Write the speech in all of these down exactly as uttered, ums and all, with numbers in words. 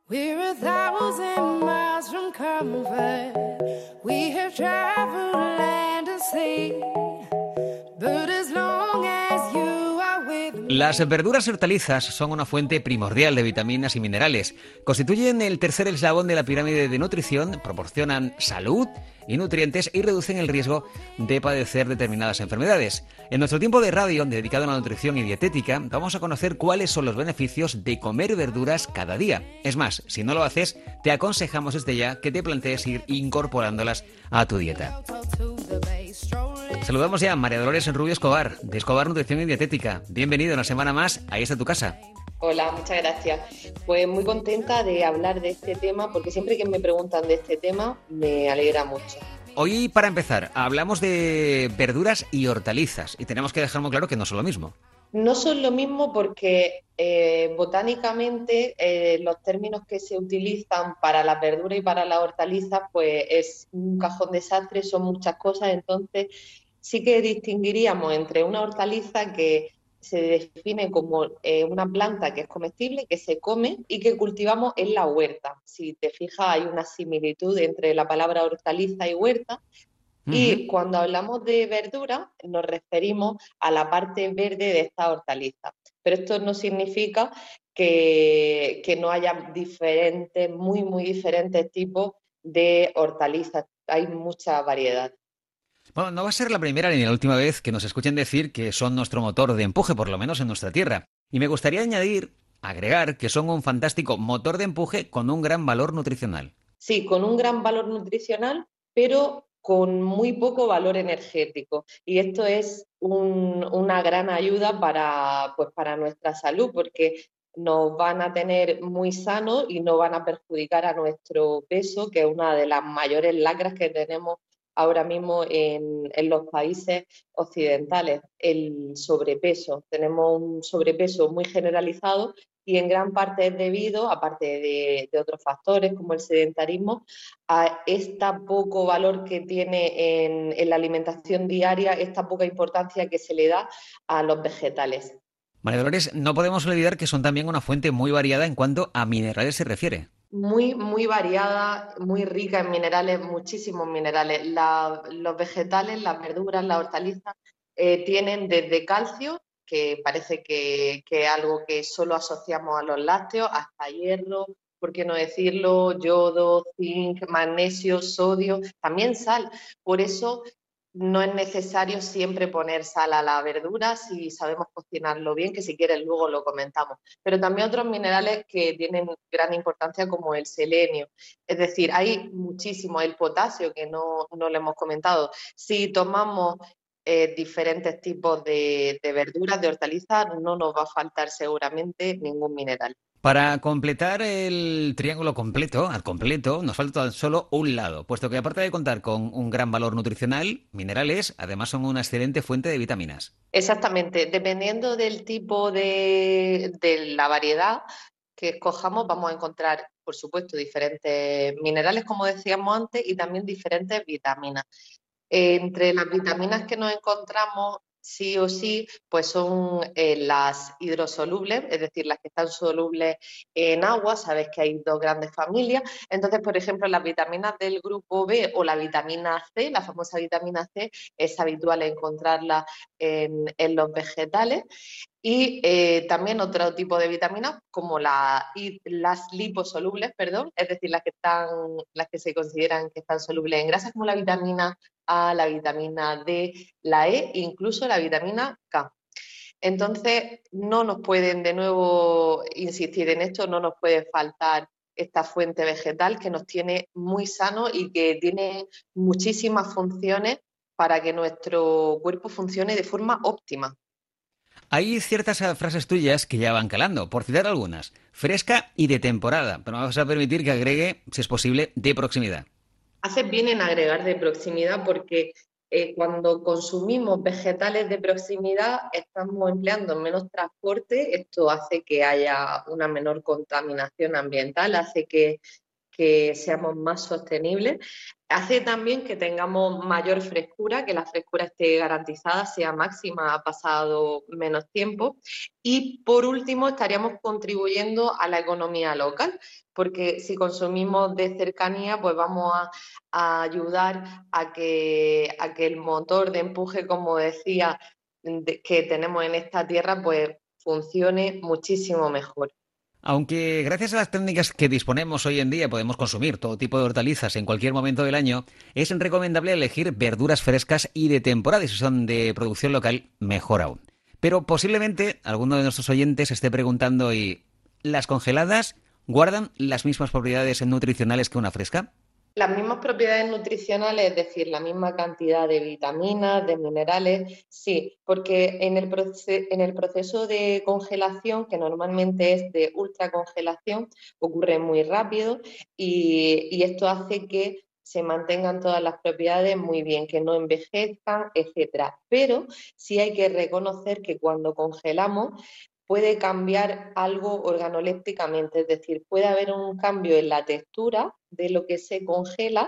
We're a thousand miles from comfort. We have traveled land and sea. But as long as you are with me. Las verduras y hortalizas son una fuente primordial de vitaminas y minerales. Constituyen el tercer eslabón de la pirámide de nutrición, proporcionan salud y nutrientes y reducen el riesgo de padecer determinadas enfermedades. En nuestro tiempo de radio dedicado a la nutrición y dietética, vamos a conocer cuáles son los beneficios de comer verduras cada día. Es más, si no lo haces, te aconsejamos desde ya que te plantees ir incorporándolas a tu dieta. Saludamos ya a María Dolores Rubio Escobar, de Escobar Nutrición y Dietética. Bienvenido una semana más a Ahí está tu casa. Hola, muchas gracias. Pues muy contenta de hablar de este tema, porque siempre que me preguntan de este tema me alegra mucho. Hoy, para empezar, hablamos de verduras y hortalizas y tenemos que dejar muy claro que no son lo mismo. No son lo mismo porque eh, botánicamente eh, los términos que se utilizan para las verduras y para las hortalizas pues es un cajón desastre, son muchas cosas, entonces sí que distinguiríamos entre una hortaliza que se define como eh, una planta que es comestible, que se come y que cultivamos en la huerta. Si te fijas, hay una similitud entre la palabra hortaliza y huerta. Y cuando hablamos de verdura, nos referimos a la parte verde de esta hortaliza. Pero esto no significa que, que no haya diferentes, muy, muy diferentes tipos de hortalizas. Hay mucha variedad. Bueno, no va a ser la primera ni la última vez que nos escuchen decir que son nuestro motor de empuje, por lo menos en nuestra tierra. Y me gustaría añadir, agregar, que son un fantástico motor de empuje con un gran valor nutricional. Sí, con un gran valor nutricional, pero con muy poco valor energético. Y esto es un, una gran ayuda para, pues, para nuestra salud, porque nos van a tener muy sanos y no van a perjudicar a nuestro peso, que es una de las mayores lacras que tenemos ahora mismo en, en los países occidentales, el sobrepeso. Tenemos un sobrepeso muy generalizado y en gran parte es debido, aparte de, de otros factores como el sedentarismo, a este poco valor que tiene en, en la alimentación diaria, esta poca importancia que se le da a los vegetales. María Dolores, no podemos olvidar que son también una fuente muy variada en cuanto a minerales se refiere. Muy, muy variada, muy rica en minerales, muchísimos minerales. La, los vegetales, las verduras, las hortalizas, eh, tienen desde calcio, que parece que, que es algo que solo asociamos a los lácteos, hasta hierro, por qué no decirlo, yodo, zinc, magnesio, sodio, también sal. Por eso no es necesario siempre poner sal a la verdura si sabemos cocinarlo bien, que si quieres luego lo comentamos. Pero también otros minerales que tienen gran importancia como el selenio. Es decir, hay muchísimo, el potasio que no, no lo hemos comentado. Si tomamos eh, diferentes tipos de, de verduras, de hortalizas, no nos va a faltar seguramente ningún mineral. Para completar el triángulo completo, al completo, nos falta tan solo un lado, puesto que aparte de contar con un gran valor nutricional, minerales, además son una excelente fuente de vitaminas. Exactamente, dependiendo del tipo de, de la variedad que escojamos, vamos a encontrar, por supuesto, diferentes minerales, como decíamos antes, y también diferentes vitaminas. Eh, entre las vitaminas que nos encontramos, sí o sí, pues son eh, las hidrosolubles, es decir, las que están solubles en agua. Sabes que hay dos grandes familias. Entonces, por ejemplo, las vitaminas del grupo B o la vitamina C, la famosa vitamina C, es habitual encontrarla en, en los vegetales. Y eh, también otro tipo de vitaminas como la, las liposolubles, perdón, es decir, las que están, las que se consideran que están solubles en grasas, como la vitamina A, la vitamina D, la E e incluso la vitamina K. Entonces, no nos pueden, de nuevo, insistir en esto, no nos puede faltar esta fuente vegetal que nos tiene muy sanos y que tiene muchísimas funciones para que nuestro cuerpo funcione de forma óptima. Hay ciertas eh, frases tuyas que ya van calando, por citar algunas. Fresca y de temporada, pero me vas a permitir que agregue, si es posible, de proximidad. Haces bien en agregar de proximidad porque eh, cuando consumimos vegetales de proximidad estamos empleando menos transporte, esto hace que haya una menor contaminación ambiental, hace que, que seamos más sostenibles. hace también que tengamos mayor frescura, que la frescura esté garantizada, sea máxima, ha pasado menos tiempo. Y por último, estaríamos contribuyendo a la economía local, porque si consumimos de cercanía, pues vamos a, a ayudar a que, a que el motor de empuje, como decía, de, que tenemos en esta tierra, pues funcione muchísimo mejor. Aunque gracias a las técnicas que disponemos hoy en día podemos consumir todo tipo de hortalizas en cualquier momento del año, es recomendable elegir verduras frescas y de temporada y si son de producción local, mejor aún. Pero posiblemente alguno de nuestros oyentes esté preguntando ¿y las congeladas guardan las mismas propiedades nutricionales que una fresca? Las mismas propiedades nutricionales, es decir, la misma cantidad de vitaminas, de minerales, sí, porque en el, proce en el proceso de congelación, que normalmente es de ultracongelación, ocurre muy rápido y, y esto hace que se mantengan todas las propiedades muy bien, que no envejezcan, etcétera. Pero sí hay que reconocer que cuando congelamos puede cambiar algo organolépticamente, es decir, puede haber un cambio en la textura de lo que se congela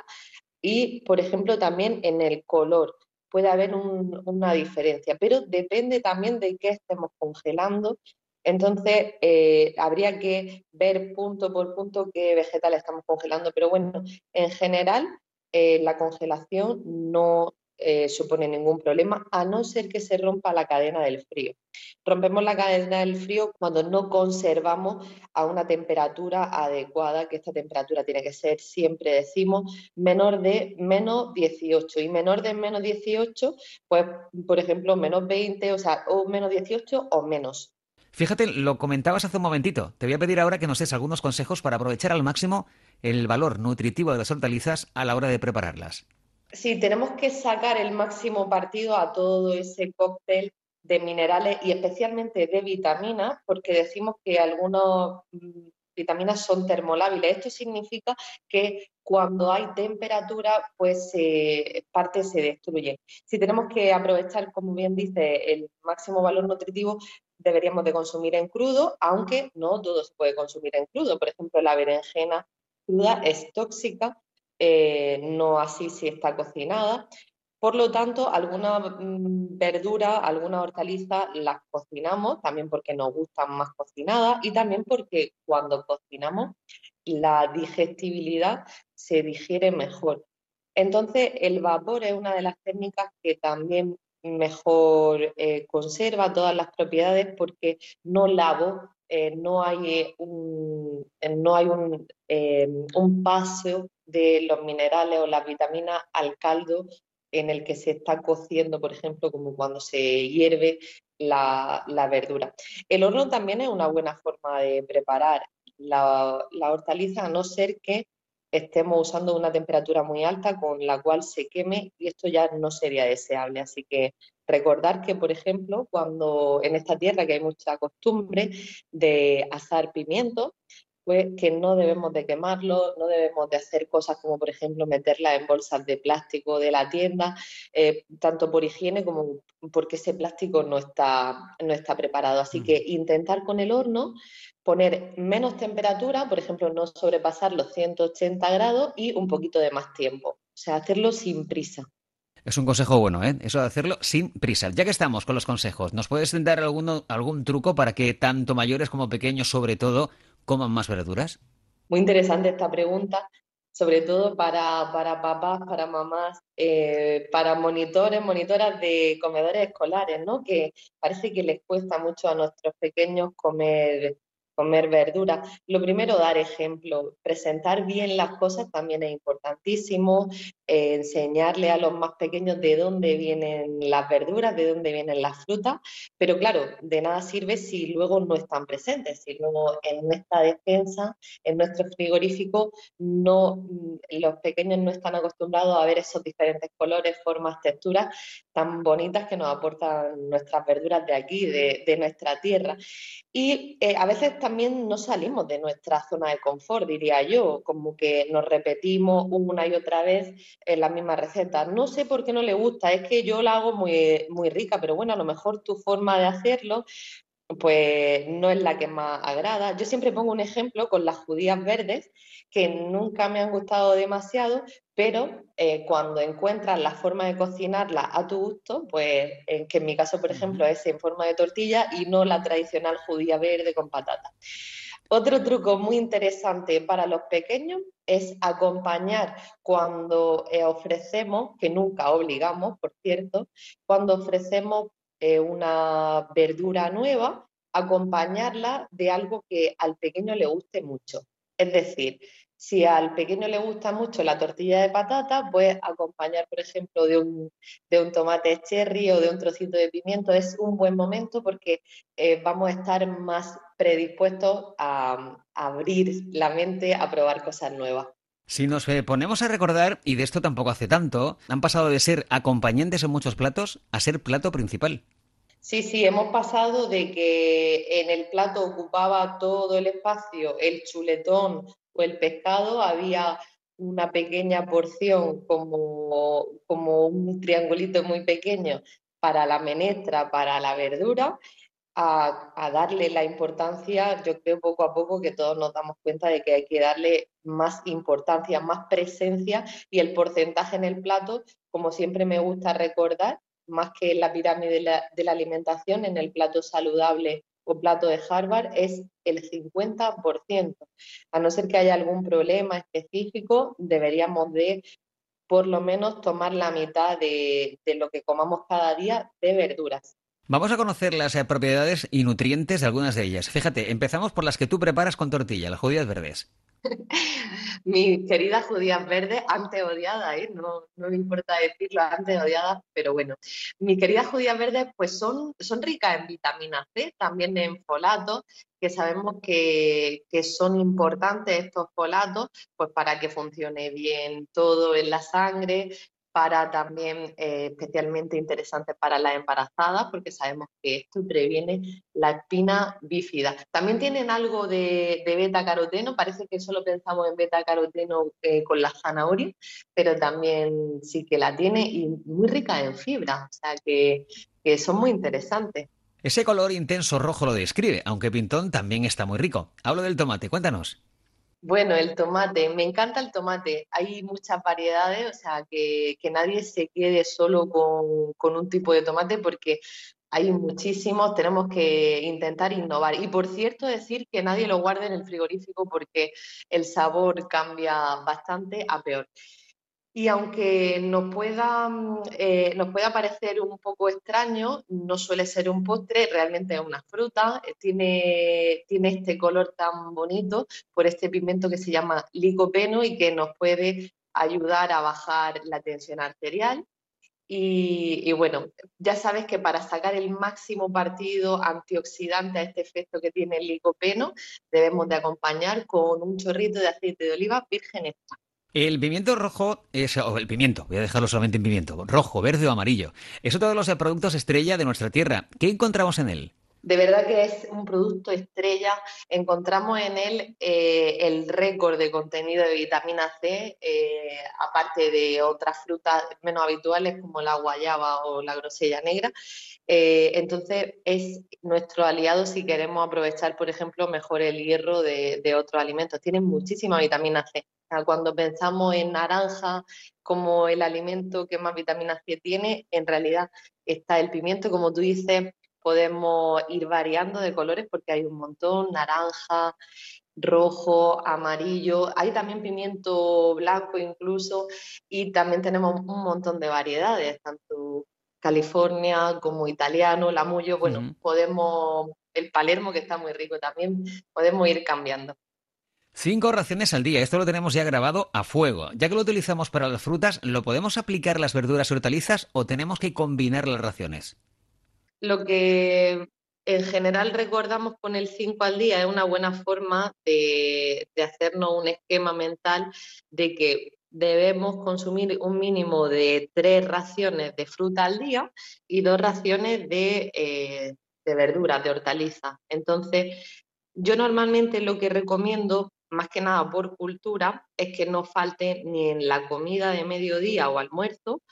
y, por ejemplo, también en el color. Puede haber un, una diferencia, pero depende también de qué estemos congelando. Entonces, eh, habría que ver punto por punto qué vegetales estamos congelando, pero bueno, en general, eh, la congelación no eh, supone ningún problema, a no ser que se rompa la cadena del frío. Rompemos la cadena del frío cuando no conservamos a una temperatura adecuada, que esta temperatura tiene que ser, siempre decimos, menor de menos dieciocho y menor de menos dieciocho, pues por ejemplo menos veinte, o sea, o menos dieciocho o menos. Fíjate, lo comentabas hace un momentito. Te voy a pedir ahora que nos des algunos consejos para aprovechar al máximo el valor nutritivo de las hortalizas a la hora de prepararlas. Sí, tenemos que sacar el máximo partido a todo ese cóctel de minerales y especialmente de vitaminas, porque decimos que algunas mm, vitaminas son termolábiles. Esto significa que cuando hay temperatura, pues eh, partes se destruyen. Si tenemos que aprovechar, como bien dice, el máximo valor nutritivo, deberíamos de consumir en crudo, aunque no todo se puede consumir en crudo. Por ejemplo, la berenjena cruda es tóxica, eh, no así si está cocinada. Por lo tanto, alguna mmm, verdura, alguna hortaliza las cocinamos, también porque nos gustan más cocinadas y también porque cuando cocinamos la digestibilidad se digiere mejor. Entonces, el vapor es una de las técnicas que también mejor eh, conserva todas las propiedades porque no lavo, eh, no hay eh, un, eh, no hay un, eh, un paso de los minerales o las vitaminas al caldo en el que se está cociendo, por ejemplo, como cuando se hierve la, la verdura. El horno también es una buena forma de preparar la, la hortaliza, a no ser que estemos usando una temperatura muy alta con la cual se queme y esto ya no sería deseable. Así que recordar que, por ejemplo, cuando en esta tierra que hay mucha costumbre de asar pimientos, pues que no debemos de quemarlo, no debemos de hacer cosas como, por ejemplo, meterlas en bolsas de plástico de la tienda, eh, tanto por higiene como porque ese plástico no está, no está preparado. Así que intentar con el horno poner menos temperatura, por ejemplo, no sobrepasar los ciento ochenta grados y un poquito de más tiempo. O sea, hacerlo sin prisa. Es un consejo bueno, ¿eh? Eso de hacerlo sin prisa. Ya que estamos con los consejos, ¿nos puedes dar alguno, algún truco para que tanto mayores como pequeños, sobre todo, coman más verduras? Muy interesante esta pregunta, sobre todo para, para papás, para mamás, eh, para monitores, monitoras de comedores escolares, ¿no? Que parece que les cuesta mucho a nuestros pequeños comer, comer verduras. Lo primero, dar ejemplo. Presentar bien las cosas también es importantísimo. Eh, enseñarle a los más pequeños de dónde vienen las verduras, de dónde vienen las frutas. Pero claro, de nada sirve si luego no están presentes, si luego en esta despensa en nuestro frigorífico no, los pequeños no están acostumbrados a ver esos diferentes colores, formas, texturas tan bonitas que nos aportan nuestras verduras de aquí, de, de nuestra tierra. Y eh, a veces también no salimos de nuestra zona de confort, diría yo, como que nos repetimos una y otra vez en la misma receta. No sé por qué no le gusta, es que yo la hago muy, muy rica, pero bueno, a lo mejor tu forma de hacerlo pues no es la que más agrada. Yo siempre pongo un ejemplo con las judías verdes, que nunca me han gustado demasiado, pero eh, cuando encuentras la forma de cocinarlas a tu gusto, pues en que en mi caso, por ejemplo, Ujú. es en forma de tortilla y no la tradicional judía verde con patata. Otro truco muy interesante para los pequeños es acompañar cuando eh, ofrecemos, que nunca obligamos, por cierto, cuando ofrecemos eh, una verdura nueva, acompañarla de algo que al pequeño le guste mucho. Es decir, si al pequeño le gusta mucho la tortilla de patata, pues acompañar, por ejemplo, de un, de un tomate cherry o de un trocito de pimiento es un buen momento porque eh, vamos a estar más predispuestos a, a abrir la mente a probar cosas nuevas. Si nos eh, ponemos a recordar, y de esto tampoco hace tanto, han pasado de ser acompañantes en muchos platos a ser plato principal. Sí, sí, hemos pasado de que en el plato ocupaba todo el espacio el chuletón o el pescado, había una pequeña porción como, como un triangulito muy pequeño para la menestra, para la verdura, a, a darle la importancia, yo creo poco a poco que todos nos damos cuenta de que hay que darle más importancia, más presencia y el porcentaje en el plato, como siempre me gusta recordar, más que en la pirámide de la, de la alimentación, en el plato saludable o plato de Harvard es el cincuenta por ciento. A no ser que haya algún problema específico, deberíamos de por lo menos tomar la mitad de, de lo que comamos cada día de verduras. Vamos a conocer las eh, propiedades y nutrientes de algunas de ellas. Fíjate, empezamos por las que tú preparas con tortilla, las judías verdes. Mis queridas judías verdes, antes odiadas, ¿eh? No, no me importa decirlo, antes odiadas, pero bueno. Mis queridas judías verdes pues son, son ricas en vitamina C, también en folatos, que sabemos que, que son importantes estos folatos pues para que funcione bien todo en la sangre, para también eh, especialmente interesantes para las embarazadas, porque sabemos que esto previene la espina bífida. También tienen algo de, de beta-caroteno, parece que solo pensamos en beta-caroteno eh, con la zanahoria, pero también sí que la tiene y muy rica en fibra, o sea que, que son muy interesantes. Ese color intenso rojo lo describe, aunque pintón también está muy rico. Hablo del tomate, cuéntanos. Bueno, el tomate, me encanta el tomate. Hay muchas variedades, o sea, que, que nadie se quede solo con, con un tipo de tomate porque hay muchísimos, tenemos que intentar innovar. Y por cierto, decir que nadie lo guarde en el frigorífico porque el sabor cambia bastante a peor. Y aunque nos pueda, mm, eh, nos pueda parecer un poco extraño, no suele ser un postre, realmente es una fruta, eh, tiene, tiene este color tan bonito por este pigmento que se llama licopeno y que nos puede ayudar a bajar la tensión arterial. Y, y bueno, ya sabes que para sacar el máximo partido antioxidante a este efecto que tiene el licopeno, debemos de acompañar con un chorrito de aceite de oliva virgen extra. El pimiento rojo es, o el pimiento, voy a dejarlo solamente en pimiento, rojo, verde o amarillo. Es otro de los eh, productos estrella de nuestra tierra. ¿Qué encontramos en él? De verdad que es un producto estrella. Encontramos en él eh, el récord de contenido de vitamina C, eh, aparte de otras frutas menos habituales como la guayaba o la grosella negra. Eh, entonces es nuestro aliado si queremos aprovechar, por ejemplo, mejor el hierro de, de otros alimentos. Tienen muchísima vitamina C. O sea, cuando pensamos en naranja como el alimento que más vitamina C tiene, en realidad está el pimiento, como tú dices, podemos ir variando de colores porque hay un montón, naranja, rojo, amarillo, hay también pimiento blanco incluso y también tenemos un montón de variedades, tanto California como italiano, lamullo, bueno, Ujú. podemos, el Palermo que está muy rico también, podemos ir cambiando. Cinco raciones al día, esto lo tenemos ya grabado a fuego. Ya que lo utilizamos para las frutas, ¿lo podemos aplicar a las verduras y hortalizas o tenemos que combinar las raciones? Lo que en general recordamos con el cinco al día es una buena forma de, de hacernos un esquema mental de que debemos consumir un mínimo de tres raciones de fruta al día y dos raciones de, eh, de verduras, de hortalizas. Entonces, yo normalmente lo que recomiendo, más que nada por cultura, es que no falte ni en la comida de mediodía o almuerzo,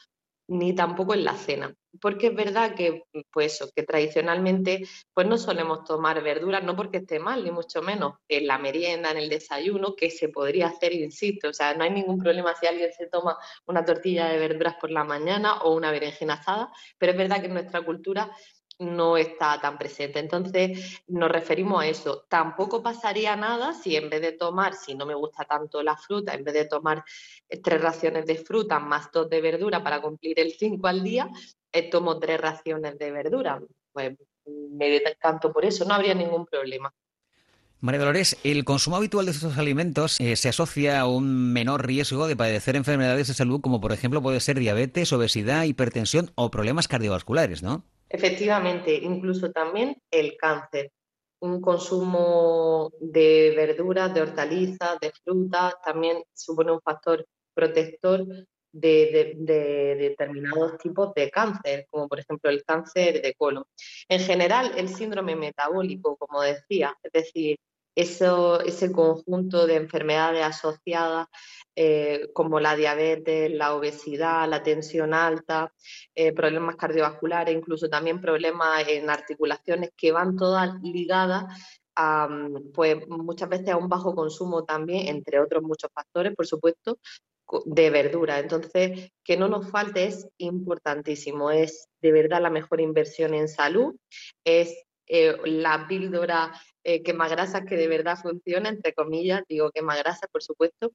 ni tampoco en la cena. Porque es verdad que, pues eso, que tradicionalmente pues no solemos tomar verduras, no porque esté mal, ni mucho menos, en la merienda, en el desayuno, que se podría hacer, insisto, o sea, no hay ningún problema si alguien se toma una tortilla de verduras por la mañana o una berenjena asada, pero es verdad que en nuestra cultura no está tan presente. Entonces nos referimos a eso. Tampoco pasaría nada si en vez de tomar, si no me gusta tanto la fruta, en vez de tomar tres raciones de fruta más dos de verdura para cumplir el cinco al día, eh, tomo tres raciones de verdura. Pues me decanto por eso, no habría ningún problema. María Dolores, el consumo habitual de estos alimentos eh, se asocia a un menor riesgo de padecer enfermedades de salud como por ejemplo puede ser diabetes, obesidad, hipertensión o problemas cardiovasculares, ¿no? Efectivamente, incluso también el cáncer. Un consumo de verduras, de hortalizas, de frutas, también supone un factor protector de, de, de determinados tipos de cáncer, como por ejemplo el cáncer de colon. En general, el síndrome metabólico, como decía, es decir, eso, ese conjunto de enfermedades asociadas eh, como la diabetes, la obesidad, la tensión alta, eh, problemas cardiovasculares, incluso también problemas en articulaciones que van todas ligadas a, pues muchas veces a un bajo consumo también, entre otros muchos factores, por supuesto, de verdura. Entonces, que no nos falte es importantísimo, es de verdad la mejor inversión en salud, es eh, la píldora eh, quemagrasas que de verdad funciona, entre comillas, digo quemagrasas, por supuesto,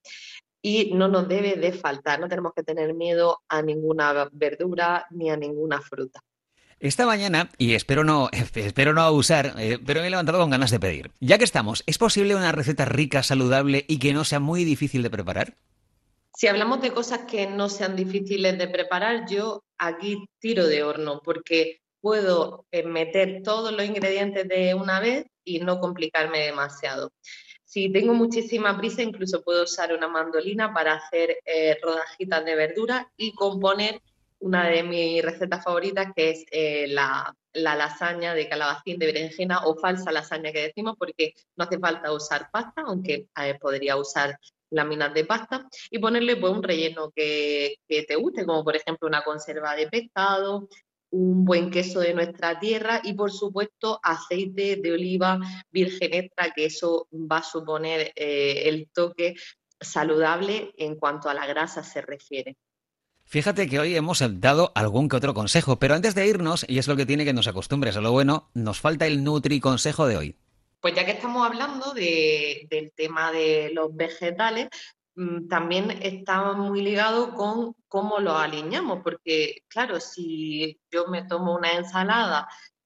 y no nos debe de faltar, no tenemos que tener miedo a ninguna verdura ni a ninguna fruta. Esta mañana, y espero no, espero no abusar, eh, pero me he levantado con ganas de pedir. Ya que estamos, ¿es posible una receta rica, saludable y que no sea muy difícil de preparar? Si hablamos de cosas que no sean difíciles de preparar, yo aquí tiro de horno, porque puedo eh, meter todos los ingredientes de una vez y no complicarme demasiado. Si tengo muchísima prisa, incluso puedo usar una mandolina para hacer eh, rodajitas de verdura y componer una de mis recetas favoritas, que es eh, la, la lasaña de calabacín de berenjena o falsa lasaña que decimos, porque no hace falta usar pasta, aunque eh, podría usar láminas de pasta, y ponerle pues un relleno que, que te guste, como por ejemplo una conserva de pescado, un buen queso de nuestra tierra y por supuesto aceite de oliva virgen extra, que eso va a suponer eh, el toque saludable en cuanto a la grasa se refiere. Fíjate que hoy hemos dado algún que otro consejo, pero antes de irnos, y es lo que tiene que nos acostumbres a lo bueno, nos falta el Nutri-consejo de hoy. Pues ya que estamos hablando de, del tema de los vegetales, también está muy ligado con cómo lo alineamos, porque claro, si yo me tomo una ensalada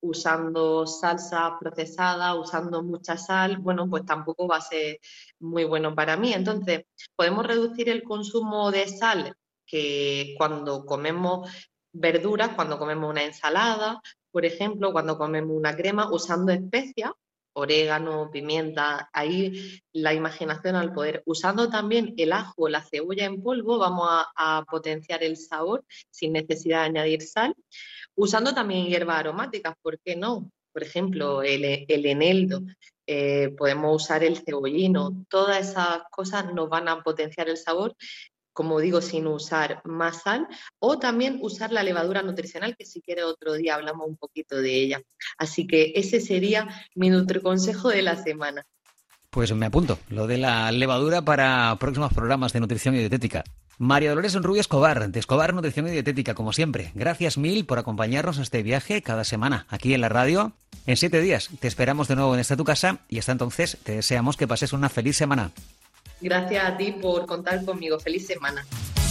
usando salsa procesada, usando mucha sal, bueno, pues tampoco va a ser muy bueno para mí. Entonces, podemos reducir el consumo de sal que cuando comemos verduras, cuando comemos una ensalada, por ejemplo, cuando comemos una crema, usando especias, orégano, pimienta, ahí la imaginación al poder. Usando también el ajo o la cebolla en polvo vamos a, a potenciar el sabor sin necesidad de añadir sal. Usando también hierbas aromáticas, ¿por qué no? Por ejemplo, el, el eneldo, eh, podemos usar el cebollino, todas esas cosas nos van a potenciar el sabor, como digo, sin usar más sal, o también usar la levadura nutricional, que si quiere otro día hablamos un poquito de ella. Así que ese sería mi nutriconsejo de la semana. Pues me apunto, lo de la levadura para próximos programas de nutrición y dietética. María Dolores Rubio Escobar, de Escobar Nutrición y Dietética, como siempre. Gracias mil por acompañarnos en este viaje cada semana aquí en la radio. En siete días te esperamos de nuevo en esta tu casa y hasta entonces te deseamos que pases una feliz semana. Gracias a ti por contar conmigo. Feliz semana.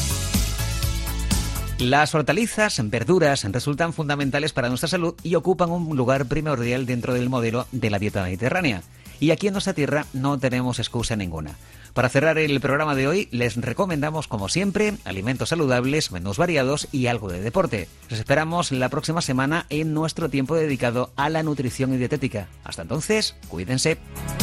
Las hortalizas, verduras, resultan fundamentales para nuestra salud y ocupan un lugar primordial dentro del modelo de la dieta mediterránea. Y aquí en nuestra tierra no tenemos excusa ninguna. Para cerrar el programa de hoy, les recomendamos, como siempre, alimentos saludables, menús variados y algo de deporte. Los esperamos la próxima semana en nuestro tiempo dedicado a la nutrición y dietética. Hasta entonces, cuídense.